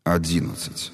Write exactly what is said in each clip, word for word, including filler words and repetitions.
Одиннадцать.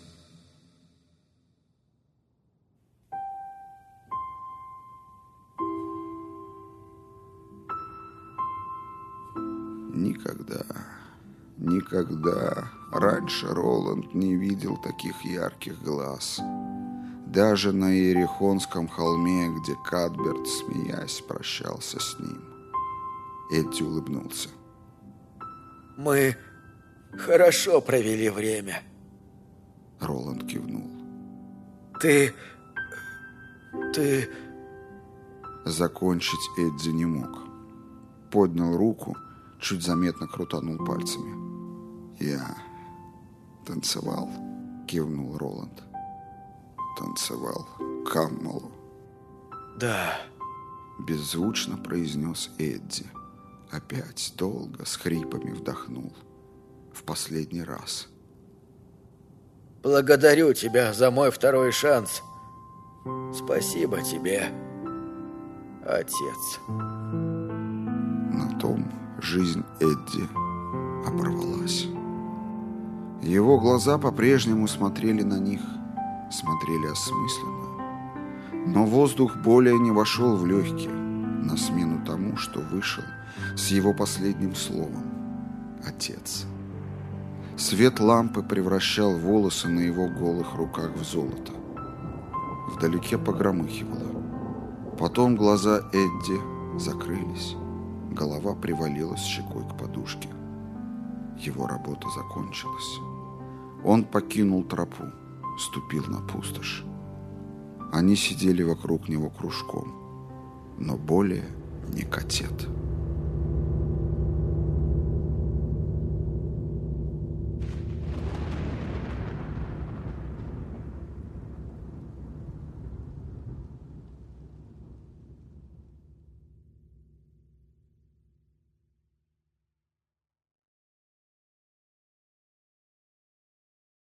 Никогда, никогда раньше Роланд не видел таких ярких глаз. Даже на Иерихонском холме, где Кадберт, смеясь, прощался с ним. Эдди улыбнулся. «Мы хорошо провели время». Роланд кивнул. «Ты... ты...» Закончить Эдди не мог. Поднял руку, чуть заметно крутанул пальцами. «Я танцевал», — кивнул Роланд. «Танцевал Каммалу». «Да», — беззвучно произнес Эдди. Опять долго с хрипами вдохнул. В последний раз. «Благодарю тебя за мой второй шанс. Спасибо тебе, отец». На том жизнь Эдди оборвалась. Его глаза по-прежнему смотрели на них, смотрели осмысленно. Но воздух более не вошел в легкие, на смену тому, что вышел с его последним словом «Отец». Свет лампы превращал волосы на его голых руках в золото. Вдалеке погромыхивало. Потом глаза Эдди закрылись. Голова привалилась щекой к подушке. Его работа закончилась. Он покинул тропу, ступил на пустошь. Они сидели вокруг него кружком, но более не котет.